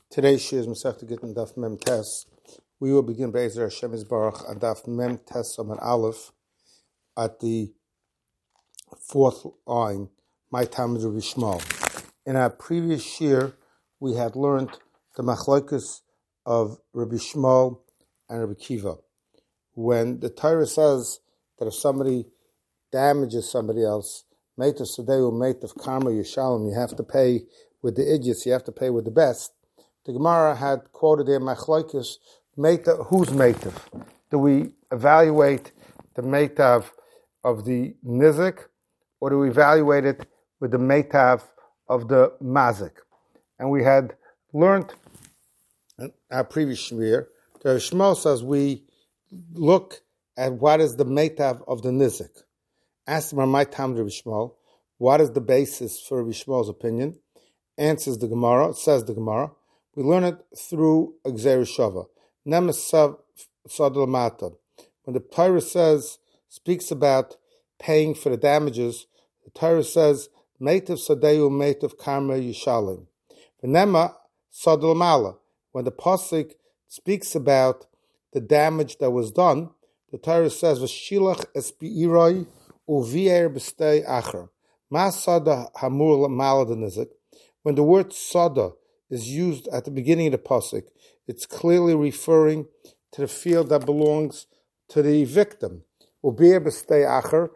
Today's shir is Masechta Gittin Daf Mem Tes. We will begin Be'ezer Hashem Yisbarach on Daf Mem Tes Amud Aleph at the fourth line, My Talmid Rabbi Shmuel. In our previous shir, we had learned the machlokes of Rabbi Shmuel and Rabbi Kiva. When the Torah says that if somebody damages somebody else, Meit of Sadeu, Meit of Karma, Yishalom, you have to pay with the idiots, you have to pay with the best. The Gemara had quoted there machlokes, who's meitav? Do we evaluate the meitav of the nizik, or do we evaluate it with the meitav of the mazik? And we had learned in our previous shmir that Shmuel says we look at what is the meitav of the nizik. Ask him, my Talmid Rabbi Shmuel, what is the basis for Rabbi Shmuel's opinion? Answers the Gemara, says the Gemara, we learn it through a Gzeir Shava. Nemes Sadal Mata. When the Torah speaks about paying for the damages, the Torah says, Meitav Sadeu, Meitav Karma Yishalim. V'nema Sadal Mala. When the Pasuk speaks about the damage that was done, the Torah says, V'shilach esbi'iroi uvi'er b'stei acher. Ma Sada Hamur Mala Denizik. When the word Sada is used at the beginning of the pasuk, it's clearly referring to the field that belongs to the victim. Ubir b'stei acher,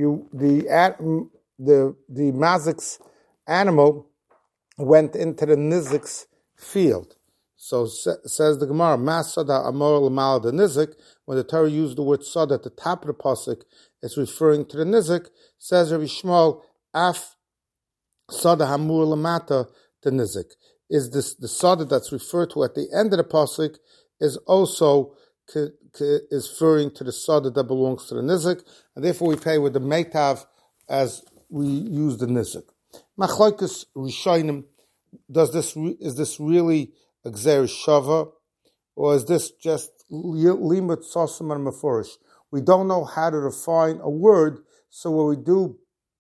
the mazik's animal went into the nizik's field. So says the Gemara, Masada Amor L'mal the nizik. When the Torah used the word sada at the top of the pasuk, it's referring to the nizik. Says Rabbi Shmuel, Af Sada Hamur L'mata the nizik. Is this the sada that's referred to at the end of the pasuk is also is referring to the sada that belongs to the nizik, and therefore we pay with the meitav as we use the nizik. Machlokes Rishonim, is this really a Gzeir Shava, or is this just limud sosam and mefurish? We don't know how to define a word, so what we do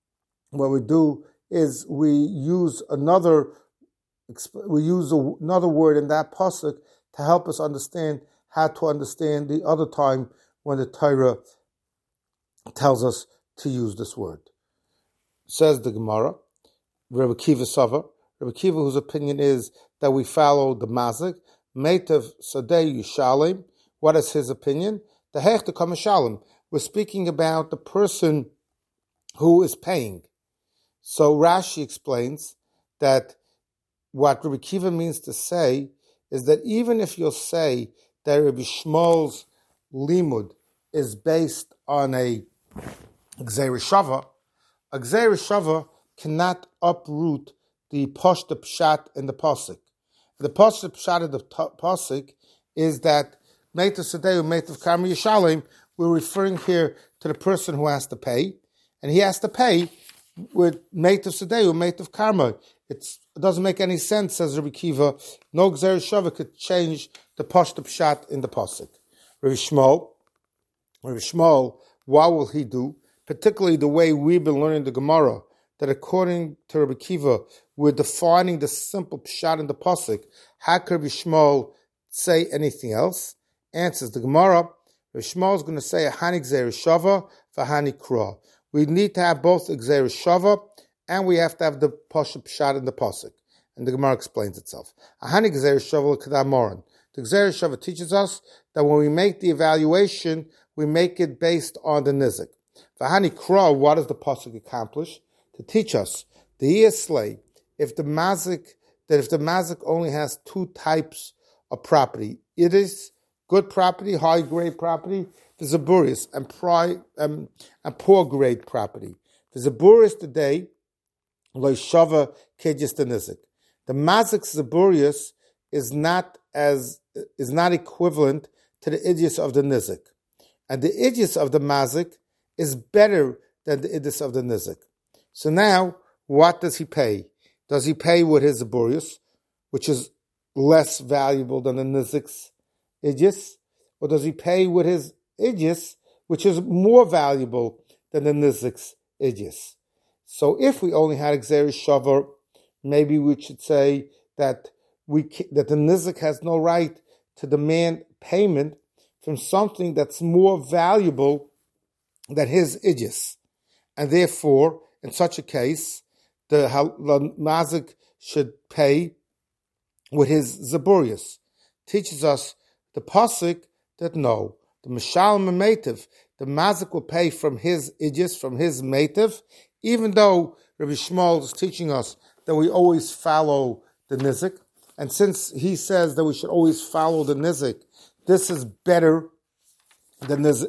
is we use another word in that pasuk to help us understand how to understand the other time when the Torah tells us to use this word. Says the Gemara, Rabbi Kiva Sava, Rabbi Kiva, whose opinion is that we follow the mazik, Meitav Sadei Yishalim. What is his opinion? The Hech to Kamashalim. We're speaking about the person who is paying. So Rashi explains that what Rabbi Kiva means to say is that even if you'll say that Rabbi Shmuel's limud is based on a Gzeir Shava cannot uproot the Pashta Pshat in the Pasuk. The Pashta Pshat of the Pasuk is that Meitav Sadeu, Meitav Karma Yishalim, we're referring here to the person who has to pay, and he has to pay with Meitav Sadeu, Meitav Karma. It doesn't make any sense, says Rabbi Kiva. No Gzeir Shava could change the Pashta Pshat in the Pasuk. Rabbi Shmuel, what will he do? Particularly the way we've been learning the Gemara, that according to Rabbi Kiva, we're defining the simple Pshat in the Pasuk. How could Rabbi Shmuel say anything else? Answers the Gemara, Rabbi Shmuel is going to say, Hani Gzeir Shava, V'hani Kra. We need to have both Gzeir Shava, and we have to have the Pshat in the Pasuk. And the Gemara explains itself. Ahani Gzeir Shava L'Kedamoran. The Gzeir Shava teaches us that when we make the evaluation, we make it based on the nizik. V'hani Kra, what does the Pasuk accomplish? To teach us the Yislay, if the mazik only has two types of property, it is good property, high grade property, the Zaburius, and poor grade property. The Zaburius today, Lo Shava Kejis the nizik. The mazik Zaburius is not equivalent to the idis of the nizik, and the idis of the mazik is better than the idis of the nizik. So now, what does he pay? Does he pay with his Zaburius, which is less valuable than the nizik's idis, or does he pay with his idis, which is more valuable than the nizik's idis? So if we only had Gzeir Shava, maybe we should say that that the nizik has no right to demand payment from something that's more valuable than his ijis. And therefore, in such a case, the mazik should pay with his zaburius. Teaches us the pasuk that no, the mishalem meitiv, the mazik will pay from his ijis, from his meitiv, even though Rabbi Shmuel is teaching us that we always follow the nizik. And since he says that we should always follow the nizik, this is better than the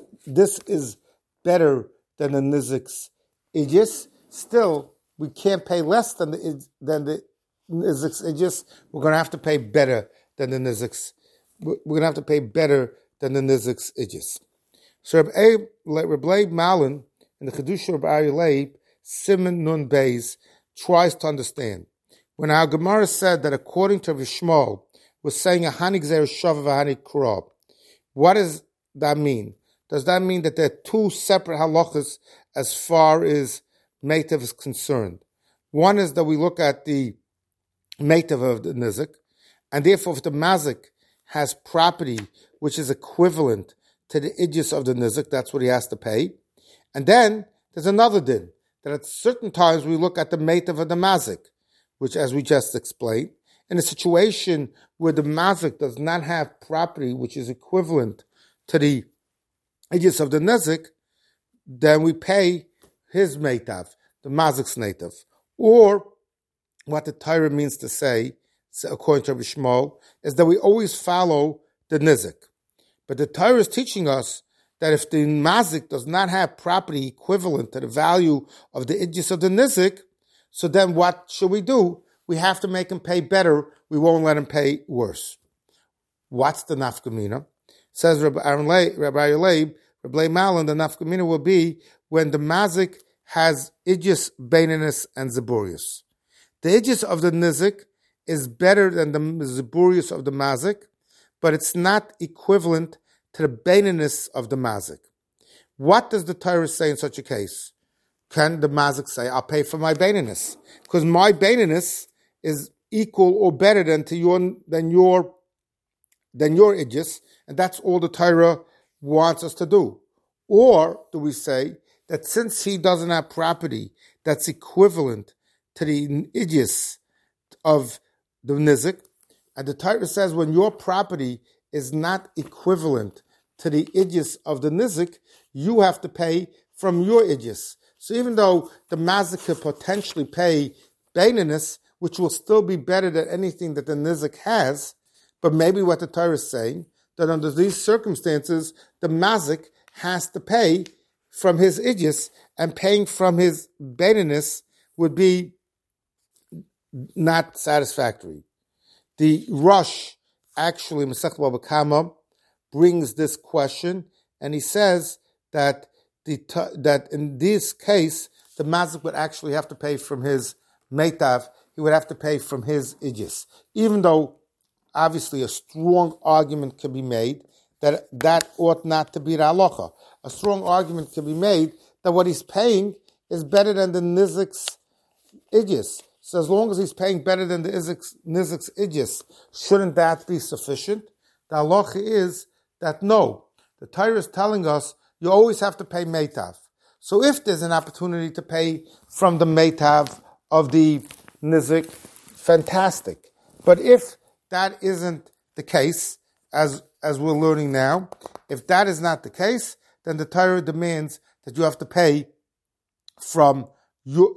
nizik's ijis. Still, we can't pay less than the nizik's ijis. We're going to have to pay better than the nizik's. We're going to have to pay better than the nizik's ijis. So Rabbi Leib Malin in the Chedusha of Ari Leib, Simon Nun Beis, tries to understand. When our Gemara said that according to Vishmol, was saying a Hani Gzer Shav of a Hani Kurab, what does that mean? Does that mean that there are two separate halachas as far as Meitav is concerned? One is that we look at the Meitav of the Nizik, and therefore if the Mazik has property which is equivalent to the ijis of the Nizik, that's what he has to pay. And then there's another din, that at certain times we look at the Meitav of the Mazik, which as we just explained, in a situation where the Mazik does not have property which is equivalent to the ijis of the Nizik, then we pay his Meitav, the Mazik's native. Or what the Torah means to say, according to Rabbi Shmuel, is that we always follow the Nizik. But the Torah is teaching us that if the Mazik does not have property equivalent to the value of the ijis of the Nizik, so then what should we do? We have to make him pay better. We won't let him pay worse. What's the nafkamina? Says Rabbi Leib Malin, the nafkamina will be when the Mazik has ijis, beininus, and zaburius. The ijis of the Nizik is better than the zaburius of the Mazik, but it's not equivalent to the beininus of the Mazik. What does the Torah say in such a case? Can the Mazik say, I'll pay for my beininus? Because my beininus is equal or better than your ijis, and that's all the Torah wants us to do. Or do we say that since he doesn't have property that's equivalent to the ijis of the nizik, and the Torah says when your property is not equivalent to the ijis of the nizik, you have to pay from your ijis. So even though the mazik could potentially pay beininus, which will still be better than anything that the nizik has, but maybe what the Torah is saying, that under these circumstances, the mazik has to pay from his ijis, and paying from his beininus would be not satisfactory. The Rosh, actually, Masechet Bava Kama, brings this question, and he says that that in this case, the mazik would actually have to pay from his meitav. He would have to pay from his ijis, even though obviously a strong argument can be made that ought not to be the halacha. A strong argument can be made that what he's paying is better than the nizik's ijis. So as long as he's paying better than the nizik's ijis, shouldn't that be sufficient? The halacha is that no. The Torah is telling us you always have to pay meitav. So if there's an opportunity to pay from the meitav of the nizik, fantastic. But if that isn't the case, as we're learning now, if that is not the case, then the Torah demands that you have to pay from your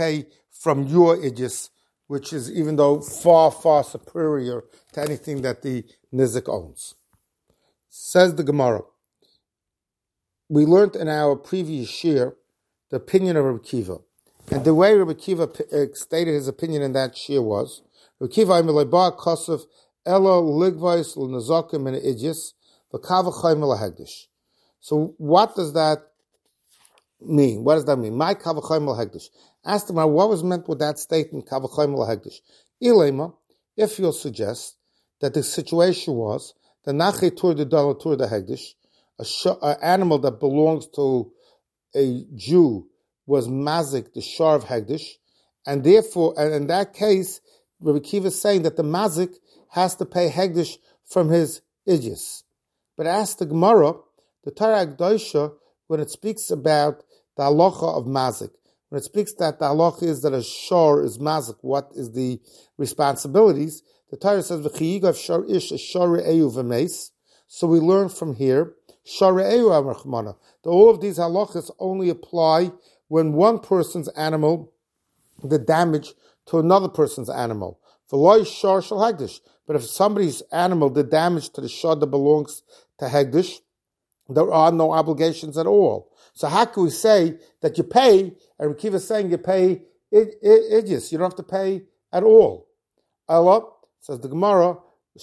ijis, which is even though far, far superior to anything that the nizik owns. Says the Gemara, we learned in our previous year the opinion of Rabbi Kiva. And the way Rabbi Kiva stated his opinion in that year was, Rabbi Kiva, Kosov, Elo Ligvais L'Nazokim and Ijis, V'Kavachayim L'Hegdish. So what does that mean? What does that mean? My Kavachayim L'Hegdish. Asked him, what was meant with that statement, Kavachayim L'Hegdish? Ilema, if you'll suggest that the situation was the Nache Tur de Dala Tur de Hegdish, an animal that belongs to a Jew was mazik, the shar of Hegdish, and therefore, and in that case, Rabbi Kiva is saying that the mazik has to pay Hegdish from his Ijis. But ask the Gemara, the Torah Agdosha, when it speaks about the halacha of mazik, when it speaks that the halacha is that a shor is mazik, what is the responsibilities? The Torah says, "V'chiyigav shor ish shor eyu v'meis." So we learn from here, shor eyu amrachmana. All of these halachas only apply when one person's animal did damage to another person's animal. V'loy shor shel hegdish. But if somebody's animal did damage to the shor that belongs to hegdish, there are no obligations at all. So how can we say that you pay, and Rekiva is saying you pay idjus, you don't have to pay at all? Allah, says the Gemara,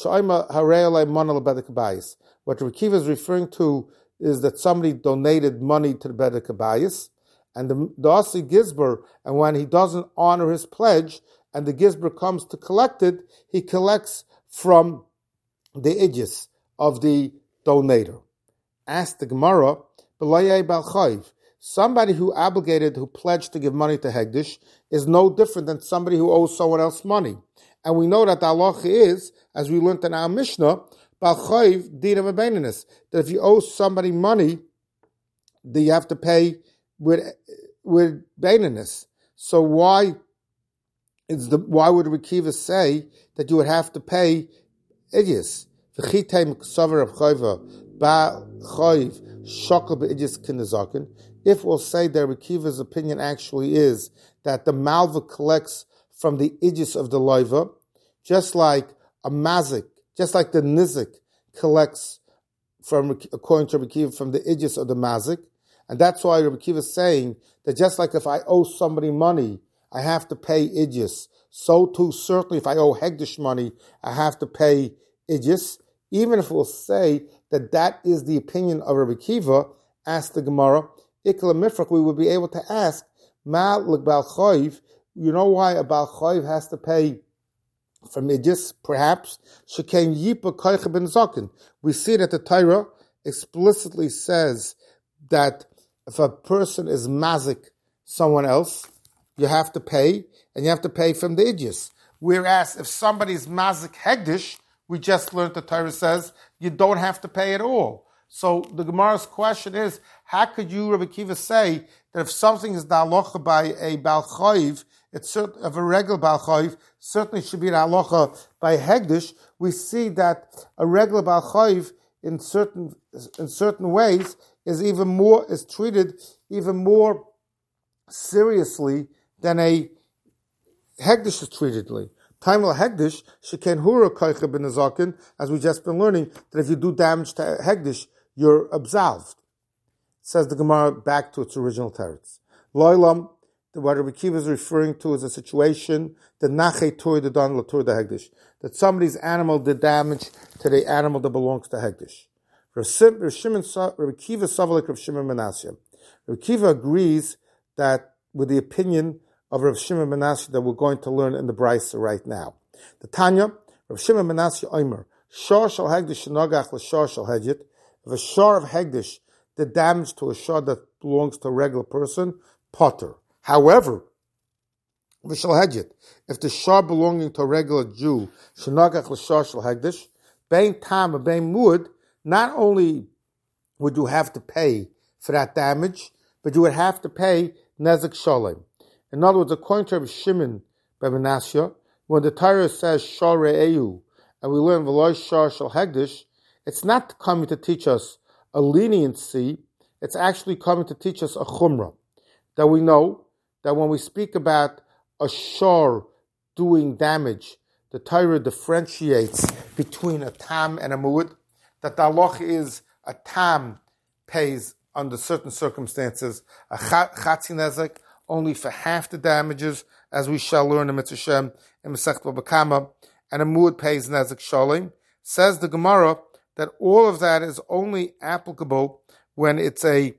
what Rekiva is referring to is that somebody donated money to the Bedek Kabayis, and the Asi Gizber, and when he doesn't honor his pledge, and the Gizber comes to collect it, he collects from the idjus of the donator. Ask the Gemara, somebody who pledged to give money to Hegdish is no different than somebody who owes someone else money. And we know that the halacha is, as we learned in our Mishnah, that if you owe somebody money, that you have to pay with baininess. So why would Rekiva say that you would have to pay idjus? If we'll say that Rekiva's opinion actually is that the malva collects from the idjus of the loiva, just like a mazik, just like the nizik collects from, according to Rekiva, from the idjus of the mazik, and that's why Rekiva is saying that just like if I owe somebody money, I have to pay idjus, so too certainly if I owe Hegdish money, I have to pay idjus. Even if we'll say that that is the opinion of Rabbi Kiva, ask the Gemara, Ikla Mifrach, we would be able to ask, Ma l'gbal choiv, you know why a bal choiv has to pay from idjus, perhaps? Shekain yipa koicha ben zaken. We see that the Torah explicitly says that if a person is mazik someone else, you have to pay, and you have to pay from the idjus. Whereas if somebody's mazik hegdish, we just learned the Torah says you don't have to pay at all. So the Gemara's question is, how could you, Rabbi Kiva, say that if something is the halacha by a Baal Chayiv, it's of a regular Baal Chayiv, certainly should be the halacha by Hegdish? We see that a regular Baal Chayiv in certain ways is treated even more seriously than a Hegdish is treated. Time al Hegdish, Sheken Hura Koicha ben Azakin, as we've just been learning, that if you do damage to Hegdish, you're absolved. Says the Gemara back to its original teretz. Loilam, what Rabbi Kiva is referring to is a situation that Nachei Tur the Don Latur the Hegdish, that somebody's animal did damage to the animal that belongs to Hegdish. Rabbi Kiva Savalik Rav Shimon Menashe. Rabbi Kiva agrees that with the opinion of Rav Shimon Menashe that we're going to learn in the Brisa right now. The Tanya, Rav Shimon Menashe Omer, Shor shel Hegdish shenogach l'shor shel Hegdish. If a shor of Hegdish did damage to a shor that belongs to a regular person, potter. However, if the shor belonging to a regular Jew, shenogach l'shor shel Hegdish, bein tam or bein muad, not only would you have to pay for that damage, but you would have to pay nezek sholem. In other words, according to Rabbi Shimon ben Menashe, when the Torah says shor re'eyu, and we learn v'loy shor shel Hegdish, it's not coming to teach us a leniency, it's actually coming to teach us a chumrah. That we know that when we speak about a shor doing damage, the Torah differentiates between a tam and a muad, that the halacha is a tam pays under certain circumstances a chatzi nezek, only for half the damages, as we shall learn in Mitzvah Shem in Masechet Bava Kama, and a muad pays nezek sholem. Says the Gemara that all of that is only applicable when it's a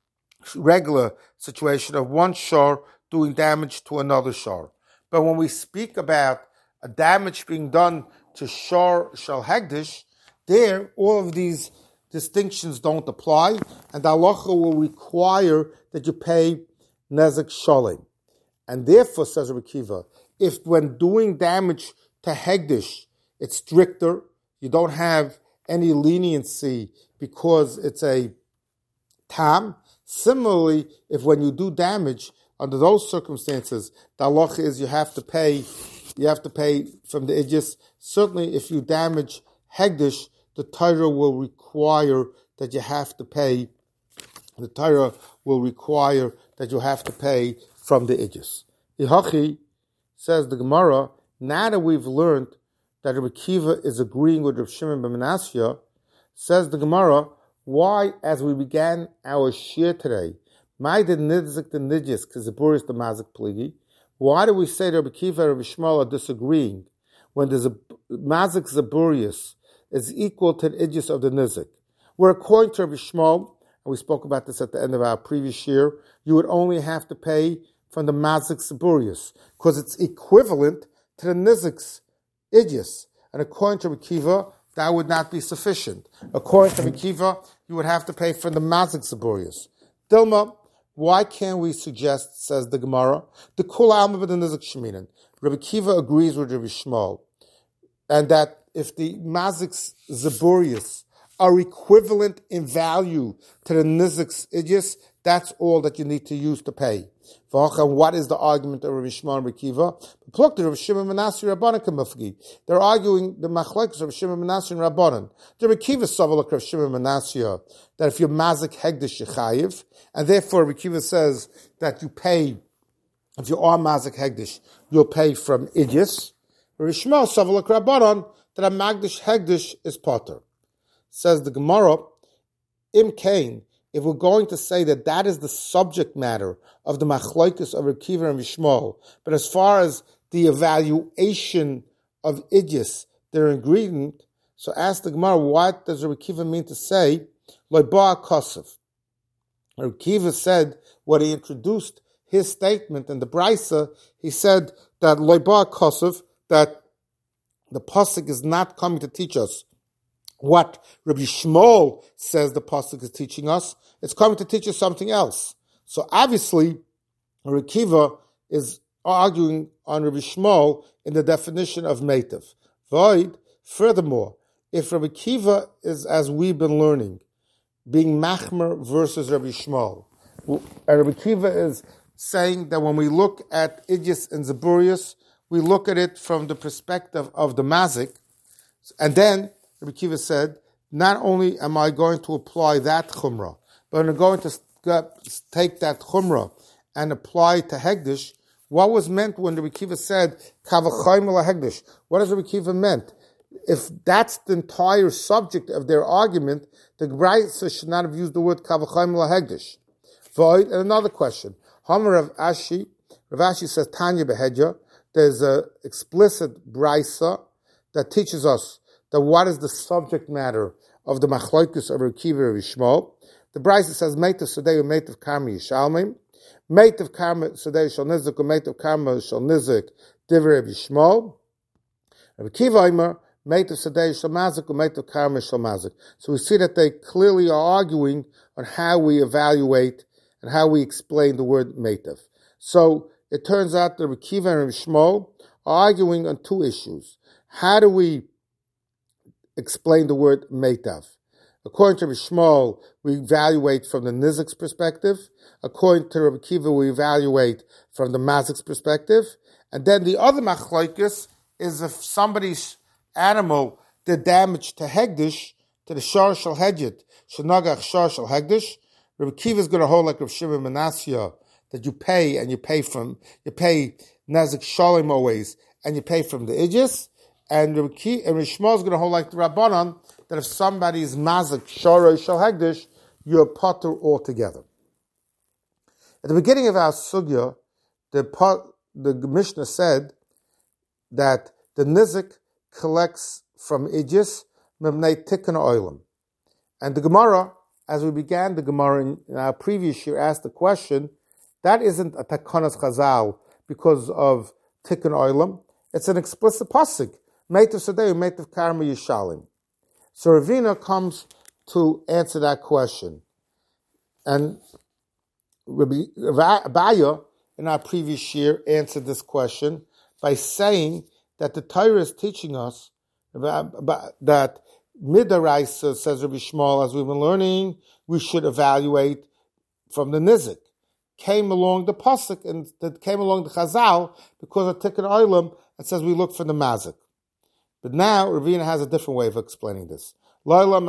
regular situation of one shor doing damage to another shor. But when we speak about a damage being done to shor shel Hegdish, there all of these distinctions don't apply, and the halacha will require that you pay nezek sholem. And therefore, says Rabbi Kiva, if when doing damage to Hegdish, it's stricter. You don't have any leniency because it's a tam. Similarly, if when you do damage, under those circumstances, the halacha is you have to pay from the ijus. Certainly, if you damage hegdish, the Torah will require that you have to pay. The Torah will require that you have to pay from the ijus. Ihachi, says the Gemara, now that we've learned that Rabbi Akiva is agreeing with Rav Shimon ben Manasseh, says the Gemara, why, as we began our shir today, why do we say that Rabbi Akiva and Rabbi Shmuel are disagreeing when there's a mazik zaburius is equal to the ijus of the nizik? Where according to Rabbi Shmuel, and we spoke about this at the end of our previous year, you would only have to pay from the mazik zaburius because it's equivalent to the nizik's ijus. And according to Rabbi Akiva, that would not be sufficient. According to Rabbi Akiva, you would have to pay from the mazik zaburius. Dilma, why can't we suggest, says the Gemara, the kula alma b'den nizik sheminan? Rabbi Akiva agrees with Rabbi Shmuel, and that if the mazik zaburius are equivalent in value to the nizik's ijus, that's all that you need to use to pay. What is the argument of Rabbi Shmuel and Rabbi Akiva? They're arguing the machlekes of Rabbi Shimon Manasseh and Rabbanan. The Rabbi Akiva savalak Rabbi Shimon Manasseh that if you're mazik hegdish yechayiv, and therefore Rabbi Akiva says that you pay, if you are mazik hegdish, you'll pay from ijus. Rabbi Shmuel savalak Rabbanan that a magdish hegdish is potter. Says the Gemara, Im Kain, if we're going to say that that is the subject matter of the machlokes of Rabbi Akiva and Shmuel, but as far as the evaluation of ijus, their ingredient, so ask the Gemara, what does Rabbi Akiva mean to say, Loiba Kosov? Rabbi Akiva said, when he introduced his statement in the Brisa, he said that Loiba Kosov, that the pasuk is not coming to teach us what Rabbi Shmuel says the pasuk is teaching us. It's coming to teach us something else. So obviously, Rabbi Akiva is arguing on Rabbi Shmuel in the definition of meitiv. Void. Furthermore, if Rabbi Akiva is, as we've been learning, being machmer versus Rabbi Shmuel, and Rabbi Akiva is saying that when we look at ijus and zaburius, we look at it from the perspective of the mazik, and then Rabbi Akiva said, not only am I going to apply that chumrah, but I'm going to take that chumrah and apply it to hegdish. What was meant when Rabbi Akiva said, kavachayim la hegdish? What does Rabbi Akiva meant? If that's the entire subject of their argument, the Brisa should not have used the word kavachayim la hegdish. Void. And another question. Hamar Rav Ashi says, Tanya behedya, there's an explicit Brisa that teaches us that what is the subject matter of the machlokes of Rabbi Akiva and Shmuel. The Brisa says, Meitav Sadei Meitav Karma Yishalmim. Meitav Karma Sadei Shal Nizik, Meitav Karma Shal Nizik, Divrei Rabbi Shmuel. Rabbi Akiva Omer, Meitav Sadei Shal Mazik, Meitav Karma Shal Mazik. So we see that they clearly are arguing on how we evaluate and how we explain the word Meitav. So it turns out that Rabbi Akiva and Rabbi Shmuel are arguing on two issues. How do we explain the word meitav? According to Rabbi Shmuel, we evaluate from the nizik's perspective. According to Rabbi Akiva, we evaluate from the mazik's perspective. And then the other machlokes is if somebody's animal did damage to hegdish, to the shor shel hedjit, shenagach shor shel hegdish, Rabbi Akiva is going to hold like Rav Shimon Manasseh that you pay nazik shalom always, and you pay from the ijus. And Rabbi Shmuel is going to hold like the Rabbanan that if somebody is mazik shorei shel hegdish, you're potter altogether. At the beginning of our sugya, the Mishnah said that the nizik collects from ijus memnei tikkun oilam, and the Gemara, as we began the Gemara in our previous year, asked the question that isn't a takanas chazal because of tikkun oilam; it's an explicit pasuk. Meitav Sadei, Meitav Karma Yishalim. So Ravina comes to answer that question. And Rabbi Abaya, in our previous year, answered this question by saying that the Torah is teaching us, that midaraisa, says Rabbi Shmuel, as we've been learning, we should evaluate from the nizik. Came along the pasuk and that came along the chazal because of tikkun olam and says we look for the mazik. But now Ravina has a different way of explaining this. We're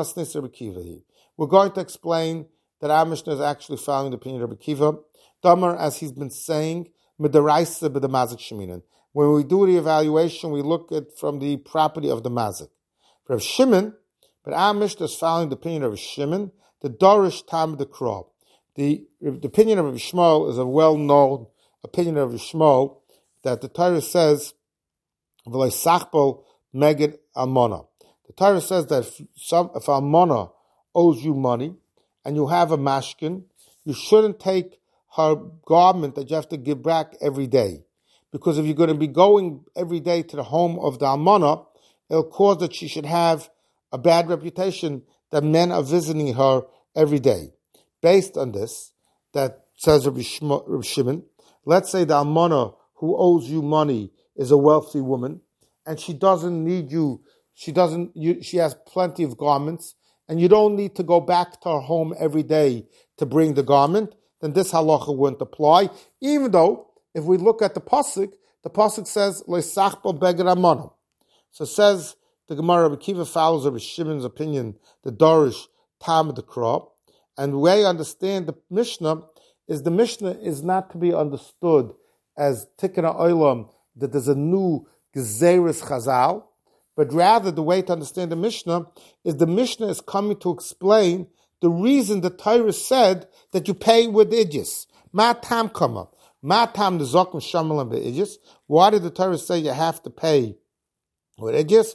going to explain that our Mishnah is actually following the opinion of Rabbi Kiva. Damar, as he's been saying, midaraisa b'the mazik sheminan. When we do the evaluation, we look at from the property of the mazik. For Rav Shimon, but our Mishnah is following the opinion of Rav Shimon, the dorish tam the krah. The opinion of Rav Shmuel is a well-known opinion of Rav Shmuel that the Torah says, "V'lo sachbol meged almona." The Torah says that if almona owes you money and you have a mashkin, you shouldn't take her garment that you have to give back every day, because if you're going to be going every day to the home of the almona, it'll cause that she should have a bad reputation that men are visiting her every day. Based on this, that says Rabbi Shimon, let's say the almana who owes you money is a wealthy woman, and she doesn't need you. She has plenty of garments, and you don't need to go back to her home every day to bring the garment. Then this halacha wouldn't apply. Even though, if we look at the pasuk says leisachbal beged almana. So it says the Gemara. Rabbi Kiva follows Rabbi Shimon's opinion, the dorish tam the krah. And the way I understand the Mishnah is not to be understood as tikkun olam, that there's a new gezeres chazal, but rather the way to understand the Mishnah is coming to explain the reason the Torah said that you pay with idjus. Ma tam kama. Ma tam nezokim shamalim be'idjus. Why did the Torah say you have to pay with idjus?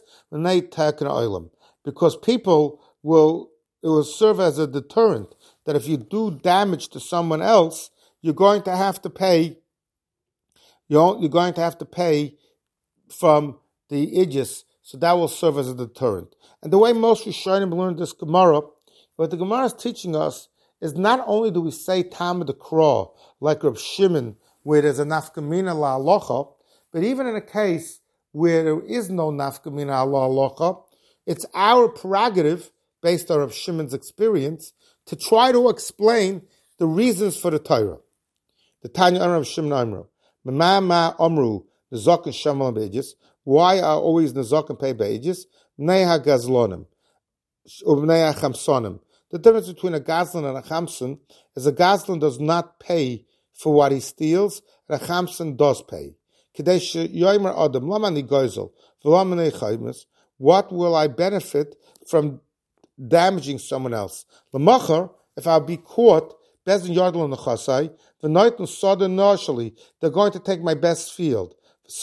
Because people it will serve as a deterrent that if you do damage to someone else, you're going to have to pay. You're going to have to pay from the idjus, so that will serve as a deterrent. And the way most Rishonim learned this Gemara, what the Gemara is teaching us is not only do we say tam the krah like Reb Shimon, where there's a nafkamina la halacha, but even in a case where there is no nafkamina la halacha, it's our prerogative, based on Reb Shimon's experience, to try to explain the reasons for the Torah. The Tanya Reb Shimon Amru, Mama Amru, Nezokin Shamalim Be'idjus. Why are always Nezokin pay Be'idjus? Neha Gazlonim, Ubneha Chamsonim. The difference between a Gazlan and a Chamson is a Gazlan does not pay for what he steals, and a Chamson does pay. Kadesh Yoimer Adam, Lamani Goizel, V'lamani Chaymus. What will I benefit from damaging someone else? L'machar, if I'll be caught, Bezin Yardal and Chasai, the night and Sodom Narshali, they're going to take my best field.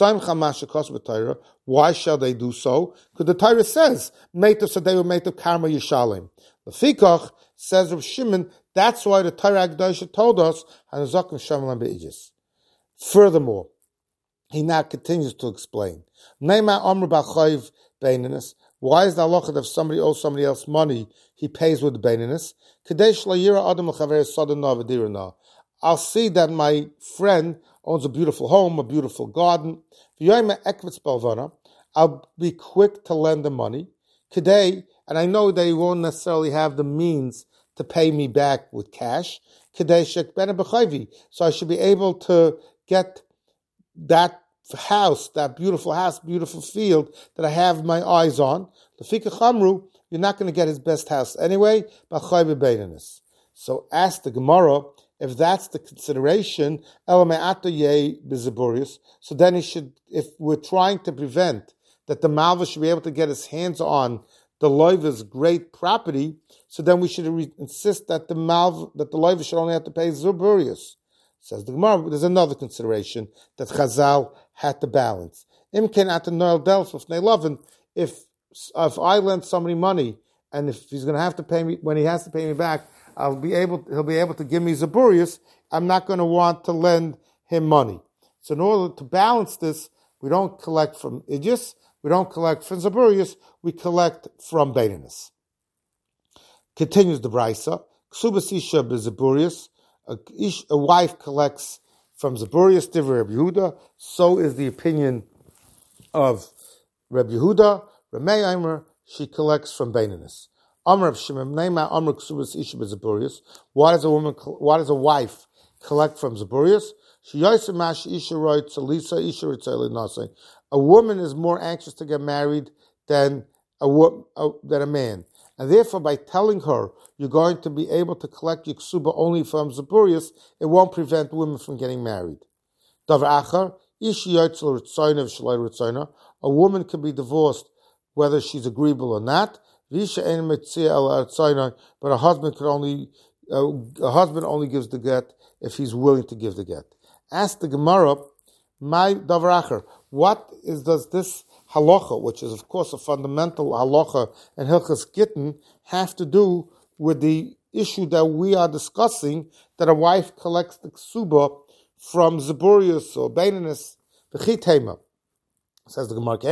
Why shall they do so? Because the Torah says, Meitav Sadeu Meitav Karma Yishalim. The Fikach says of Shimon, that's why the Torah Agdosha told us, Hanazakim Shamalam Be'ijis. Furthermore, he now continues to explain. Neima Amr B'Chayv Beininus. Why is the halacha that if somebody owes somebody else money, he pays with the beininus? I'll see that my friend owns a beautiful home, a beautiful garden. I'll be quick to lend the money. And I know that he won't necessarily have the means to pay me back with cash. So I should be able to get that house, that beautiful field that I have my eyes on. You're not going to get his best house anyway. So ask the Gemara, if that's the consideration, so then he should, if we're trying to prevent that the Malva should be able to get his hands on the Loiva's great property, so then we should insist that the Loiva should only have to pay Zuburius. Says the Gemara, there's another consideration that Chazal had to balance. If I lend somebody money, and if he's going to have to pay me, when he has to pay me back, he'll be able to give me Zaburius, I'm not going to want to lend him money. So in order to balance this, we don't collect from Idjus, we don't collect from Zaburius, we collect from Beininus. Continues the Braisa, Ksubas Isha Bezaburius, a wife collects from Zaburius, Divrei Rabbi Yehuda. So is the opinion of Rabbi Yehuda. Ramei Aimer, she collects from Baininus. Amr of Shimon, Neima Amr Ksubas Isha Zaburius. Why does a wife collect from Zaburius? A woman is more anxious to get married than a man. And therefore, by telling her you're going to be able to collect your ksuba only from Zaburius, it won't prevent women from getting married. Davar achar, a woman can be divorced whether she's agreeable or not. But a husband only gives the get if he's willing to give the get. Ask the Gemara, my davar achar, does this halacha, which is of course a fundamental halacha and Hilchas Gittin, have to do with the issue that we are discussing, that a wife collects the ksuba from Zaburius or Baininus, v'chitema. Says the Gemara,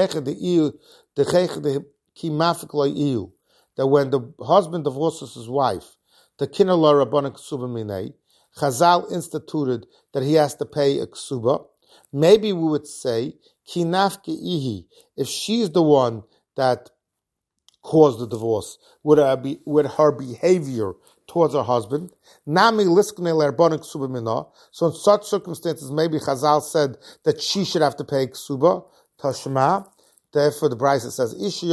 that when the husband divorces his wife, the kinala rabbanan ksuba minei, Chazal instituted that he has to pay a ksuba. Maybe we would say, kinafke ihi, if she's the one that caused the divorce, with her behavior towards her husband. Nami liskne le'arbanan ksuba mina. So in such circumstances, maybe Chazal said that she should have to pay ksuba. Tashma. Therefore, the Brisa says,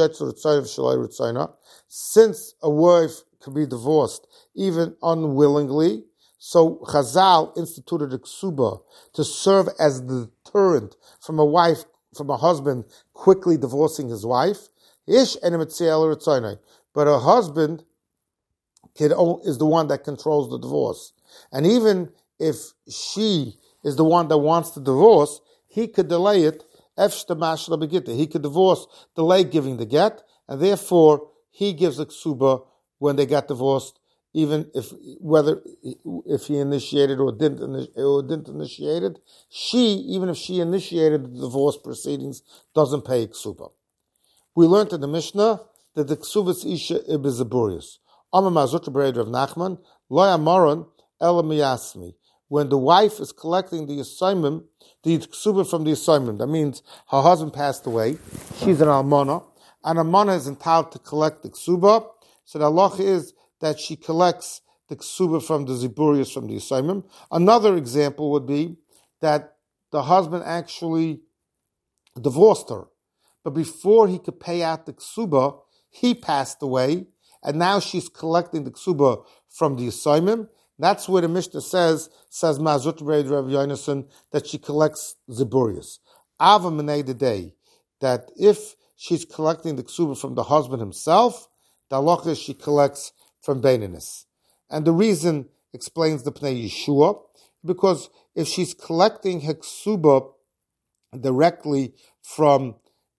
since a wife can be divorced even unwillingly, so Chazal instituted a ksuba to serve as the deterrent from a husband quickly divorcing his wife. But a husband is the one that controls the divorce. And even if she is the one that wants the divorce, he could delay it. He could delay giving the get, and therefore he gives a ksuba when they got divorced, even if he initiated or didn't initiate it. Even if she initiated the divorce proceedings, doesn't pay a ksuba. We learned in the Mishnah that the ksubas isha ibizaburius. Amar Mazut Breder of Nachman, lo yamaron ela miyasmi. When the wife is collecting the assignment, the ksuba from the assignment, that means her husband passed away, she's an almana, and almana is entitled to collect the ksuba. So the halacha is that she collects the ksuba from the ziburius from the assignment. Another example would be that the husband actually divorced her, but before he could pay out the ksuba, he passed away, and now she's collecting the ksuba from the assignment. That's where the Mishnah says Mazut Reid Rav Yonason, that she collects Ziburius. Ava Menei the day, that if she's collecting the ksuba from the husband himself, the halacha is she collects from Baininus. And the reason explains the Pnei Yeshua, because if she's collecting her ksuba directly from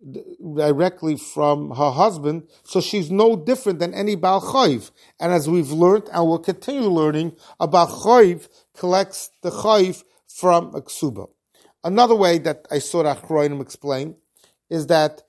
her husband, so she's no different than any Baal Chayv. And as we've learned, and we'll continue learning, a Baal Chayv collects the Chayv from a ksuba. Another way that I saw that Achroinim explain is that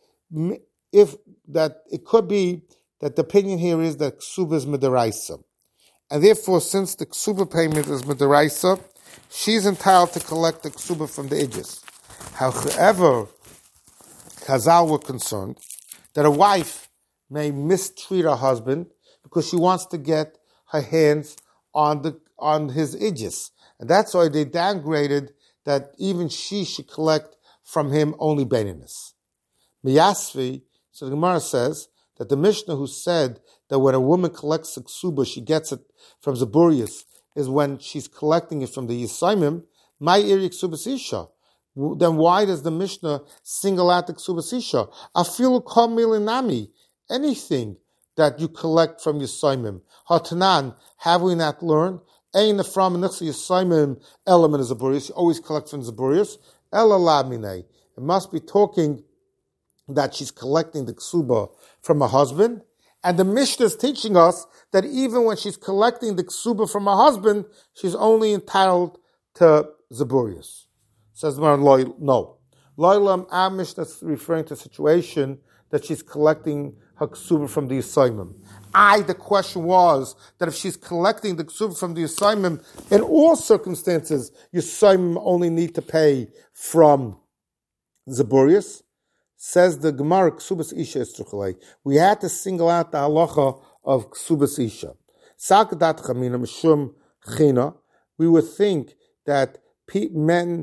it could be that the opinion here is that ksuba is midaraisa. And therefore, since the ksuba payment is midaraisa, she's entitled to collect the ksuba from the idjis. However, Chazal were concerned that a wife may mistreat her husband because she wants to get her hands on his idjis. And that's why they downgraded that even she should collect from him only Baininus. Miyasvi, so the Gemara says that the Mishnah who said that when a woman collects a ksuba, she gets it from Zaburius, is when she's collecting it from the Yisaimim, my iri ksubas isha. Then why does the Mishnah single out the ksubas isha? Afilu kol milinami, anything that you collect from Yisaimim. Hatanan, have we not learned? Ein from Yisaimim element is Zaburius. You always collect from Zaburius. Ela lamine. It must be talking that she's collecting the ksuba from her husband. And the Mishnah is teaching us that even when she's collecting the ksuba from her husband, she's only entitled to Zaburius. Says the Gemara, no. Loilam, our Mishnah is referring to a situation that she's collecting her ksuba from the assignment. The question was that if she's collecting the ksuba from the assignment, in all circumstances, your assignment only need to pay from Zaburius. Says the Gemara, Ksubas Isha is truchalei. We had to single out the halacha of Ksubas Isha. Sakadat chamina mishum china. We would think that women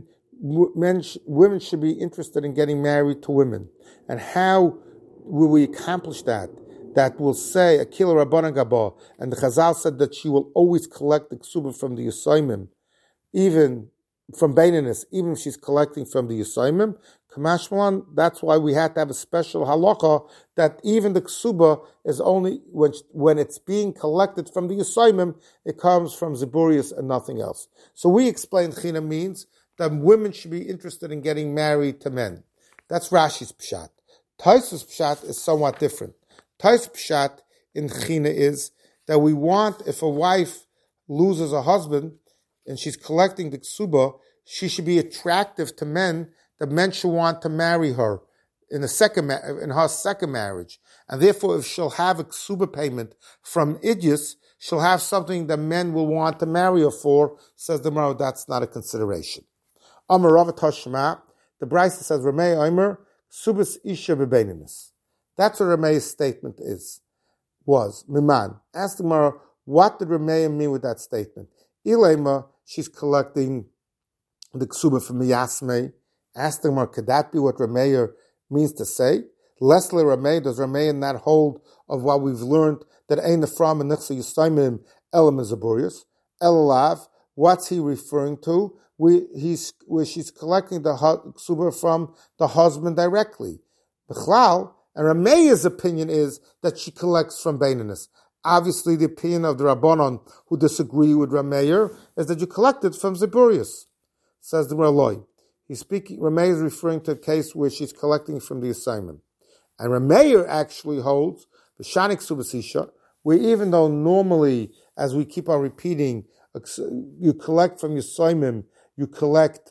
should be interested in getting married to women. And how will we accomplish that? That will say, Akila Rabbanan Gaba, and the Chazal said that she will always collect the Ksuba from the Yisayimim, even from Beininus, even if she's collecting from the Yisayimim. Kamashmalan, that's why we had to have a special halacha that even the Ksuba is only, when it's being collected from the Yisayimim, it comes from Zeburius and nothing else. So we explained China means that women should be interested in getting married to men. That's Rashi's Pshat. Taisus Pshat is somewhat different. Taisus Pshat in China is that we want, if a wife loses a husband and she's collecting the Ksuba, she should be attractive to men, that men should want to marry her in her second marriage. And therefore, if she'll have a Ksuba payment from Idyus, she'll have something that men will want to marry her for. Says the Gemara, that's not a consideration. Amar Rav Tashma, the Brisa says, Ramei Omer, Ksubas Isha B'Beinimis. That's what Ramei's statement was. Miman. Ask the Gemara, what did Ramei mean with that statement? Ilema, she's collecting the Ksuba from Miyasmei. Ask the Gemara, could that be what Ramei means to say? Leslie Ramei, does Ramei not hold of what we've learned that Ein Ephraim and Nichsa Yisayimim Elam Zaburius? Elalav, what's he referring to? Where she's collecting the Ksuba from the husband directly. B'chlal, and Ramei's opinion is that she collects from Beininus. Obviously, the opinion of the Rabbanon who disagree with Ramei is that you collect it from Zeburius. Says the Raloi. Ramei is referring to a case where she's collecting from the assignment. And Ramei actually holds the Shanik Subasisha, where even though normally, as we keep on repeating, you collect from Yisayimim, you collect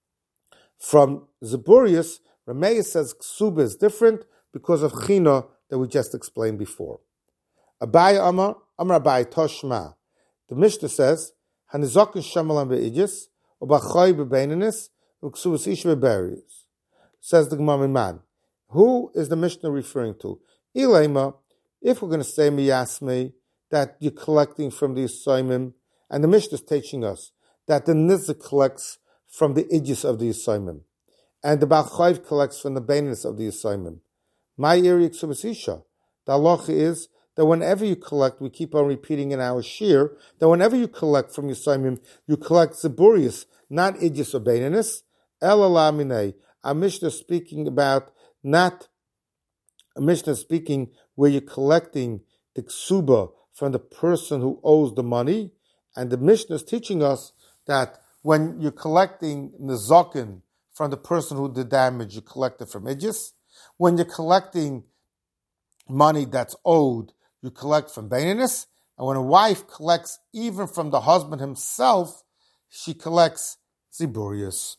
from Zeburius, Ramei says Ksuba is different because of China that we just explained before. Abai Amar Abai Toshma. The Mishnah says, Hanizokin Shamalam Be'idis, Ubachoi Be'Beininis, Uksubas Isha Be'Beris. Says the Gemara Man. Who is the Mishnah referring to? Ilema, if we're going to say Miyasmei, that you're collecting from the Yisayimim, and the Mishnah is teaching us that the Nizik collects from the Idis of the Yisayimim, and the Ba'chayv collects from the Beininus of the Yisayimim. My area Ksubas Isha. The halacha is that whenever you collect, we keep on repeating in our shir, that whenever you collect from Yisayimim, you collect Zeburius, not Idis or Beininus. Elalamine. Our Mishnah speaking about not a Mishnah speaking where you're collecting the Ksuba from the person who owes the money, and the Mishnah is teaching us that when you're collecting Nizokin from the person who did damage, you collect it from Idis. When you're collecting money that's owed, you collect from Beininus. And when a wife collects even from the husband himself, she collects Zeburius.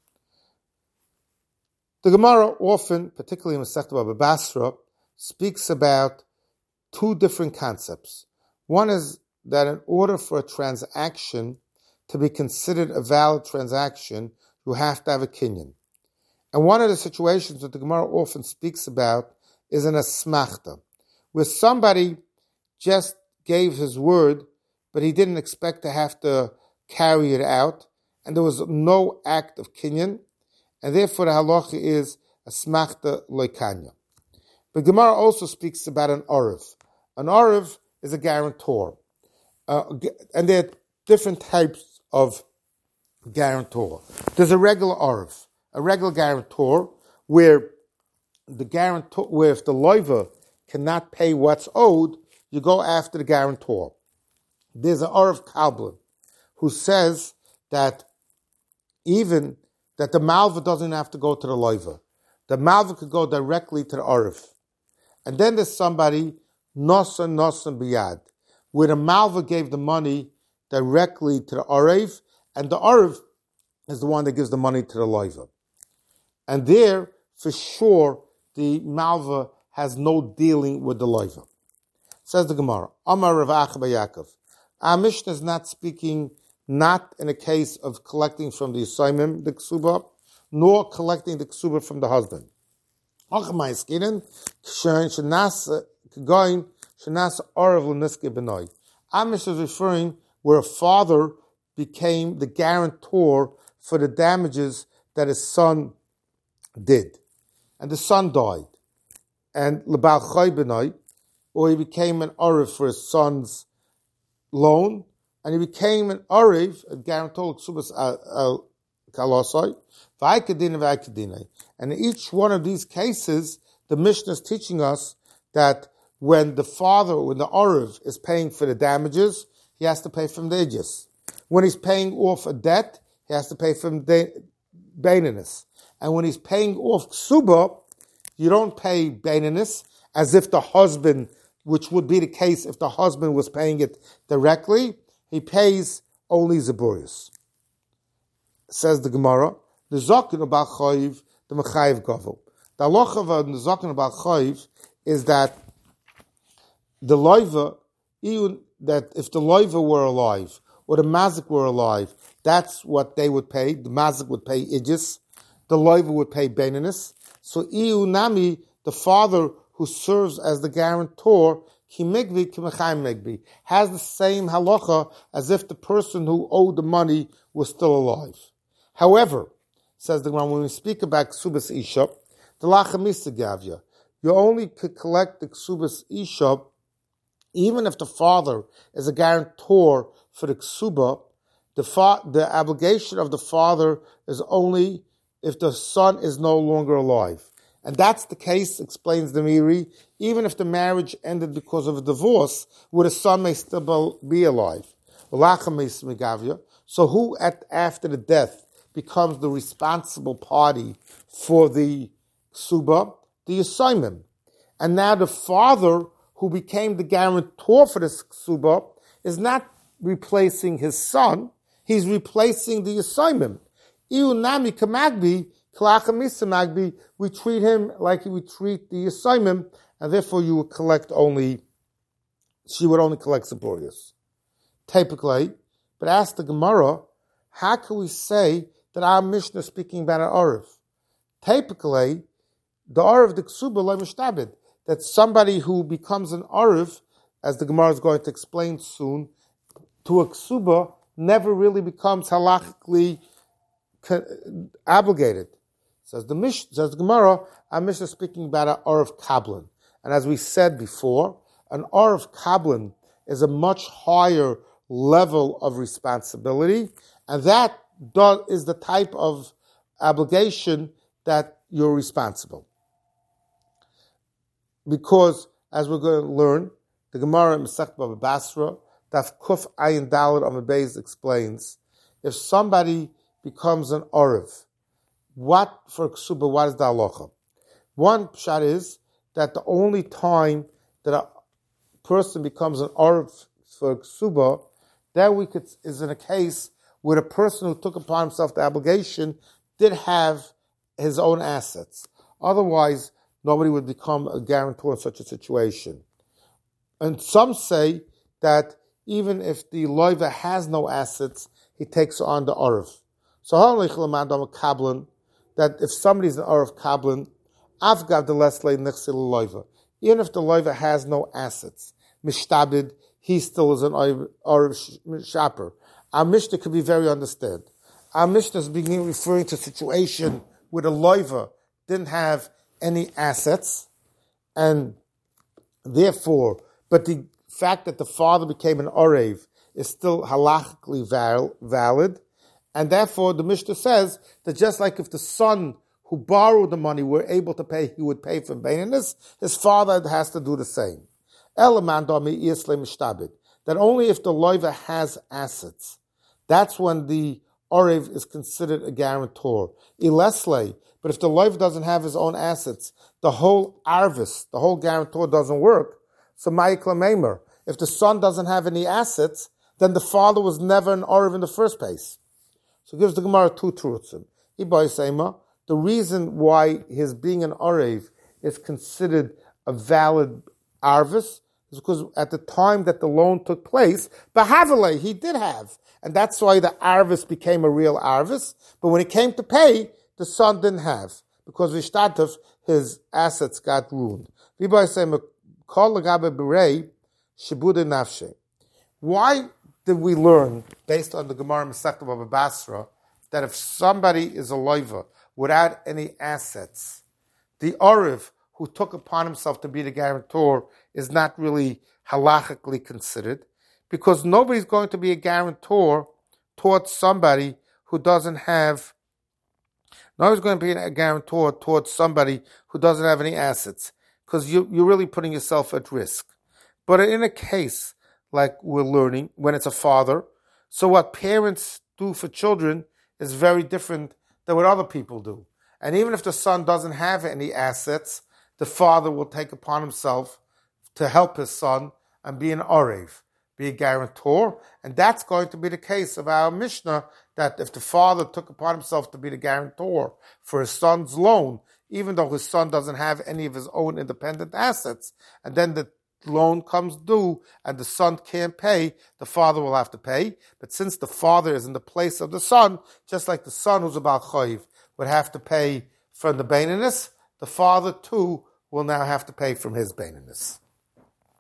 The Gemara often, particularly in Masechta Baba Basra, speaks about two different concepts. One is that in order for a transaction to be considered a valid transaction, you have to have a kinyan. And one of the situations that the Gemara often speaks about is an asmachta, where somebody just gave his word, but he didn't expect to have to carry it out, and there was no act of kinyan, and therefore the halacha is asmachta loikanya. But Gemara also speaks about an orav. An orav is a guarantor, and there are different types of guarantor. There's a regular orav, a regular guarantor, where if the loiva cannot pay what's owed, you go after the guarantor. There's an orav kalblin who says that even that the malva doesn't have to go to the loiva. The malva could go directly to the orav. And then there's somebody, nosan biyad, where the malva gave the money directly to the orav, and the orav is the one that gives the money to the loiva. And there, for sure, the malva has no dealing with the loiva. Says the Gemara, Amar Rav Acha bar Yaakov. Our Mishnah is not speaking not in a case of collecting from the Yisayimim, the ksuba, nor collecting the ksuba from the husband. Amish is referring where a father became the guarantor for the damages that his son did. And the son died. And Lebal Choy Benoi, or he became an Orev for his son's loan, and he became an Orev, a guarantor, Kalosai, Vaikadina. And in each one of these cases, the Mishnah is teaching us that when the Orev is paying for the damages, he has to pay from the Ijis. When he's paying off a debt, he has to pay from the Baininus. And when he's paying off Ksuba, you don't pay Baininus as if the husband, which would be the case if the husband was paying it directly, he pays only Zaburius. Says the Gemara, the Zokin about Chayiv, the Mechayiv Gavel. The halacha of the Zokin about Chayiv is that the loiva, even that if the loiva were alive or the mazik were alive, that's what they would pay. The mazik would pay ijis, the loiva would pay baininus. So iu nami, the father who serves as the guarantor, ki migvi ki mechayim migvi, has the same halacha as if the person who owed the money was still alive. However, says the Gemara, when we speak about ksubas isha, the lachamisa gavya, you only could collect the ksubas isha even if the father is a guarantor for the ksuba. The obligation of the father is only if the son is no longer alive. And that's the case, explains the Miri, even if the marriage ended because of a divorce, where the son may still be alive. So who after the death becomes the responsible party for the ksuba? The Yisayimim. And now the father who became the guarantor for this ksuba is not replacing his son, he's replacing the Yisayimim. Iunami kamagbi, klachamisa magbi, we treat him like we treat the Yisayimim, and therefore she would only collect Zaburius. Typically, but ask the Gemara, how can we say that our Mishnah is speaking about an Arev? Typically, the Arev, the Ksuba, lo mishtabed, that somebody who becomes an Arev, as the Gemara is going to explain soon, to a Ksuba, never really becomes halachically obligated. Says the Gemara, our Mishnah is speaking about an Arev Kablan. And as we said before, an Arev Kablan is a much higher level of responsibility, and that is the type of obligation that you're responsible. Because, as we're going to learn, the Gemara in Masechet Baba Basra, Daf Kuf Ayin Daled Amud Beis explains, if somebody becomes an Arev, what for Ksuba, what is the halacha? One pshat is that the only time that a person becomes an Arev for Ksuba, that is in a case where the person who took upon himself the obligation did have his own assets. Otherwise, nobody would become a guarantor in such a situation. And some say that even if the loiva has no assets, he takes on the Arev. So, that if somebody's an Arev Kablan, Afgav the Lesle Nechsil loiva, even if the loiva has no assets, Mishtabid, he still is an Arev Shaper. Our Mishnah could be very understood. Our Mishnah is referring to a situation where the loiva didn't have any assets, and therefore, but the fact that the father became an Arev is still halachically valid, and therefore the Mishnah says that just like if the son who borrowed the money were able to pay, he would pay from Baininus, his father has to do the same. That only if the loiva has assets, that's when the Arev is considered a guarantor. Ilesle, but if the loiva doesn't have his own assets, the whole arvis, the whole guarantor doesn't work. So ma'ikla, if the son doesn't have any assets, then the father was never an Arev in the first place. So it gives the Gemara two truths. The reason why his being an Arev is considered a valid arvis is because at the time that the loan took place, Bahavale, he did have. And that's why the arvis became a real arvis. But when it came to pay, the son didn't have. Because Vishtatov, his assets got ruined. Why did we learn, based on the Gemara Masechta Baba Basra, that if somebody is a loiva without any assets, the Oriv who took upon himself to be the guarantor is not really halachically considered? Because nobody's going to be a guarantor towards somebody who doesn't have. Nobody's going to be a guarantor towards somebody who doesn't have any assets, because you're really putting yourself at risk. But in a case like we're learning, when it's a father, so what parents do for children is very different than what other people do. And even if the son doesn't have any assets, the father will take upon himself to help his son and be an orev, be a guarantor. And that's going to be the case of our Mishnah, that if the father took upon himself to be the guarantor for his son's loan, even though his son doesn't have any of his own independent assets, and then the loan comes due and the son can't pay, the father will have to pay. But since the father is in the place of the son, just like the son who's about chayiv would have to pay from the baininess, the father too will now have to pay from his baininess.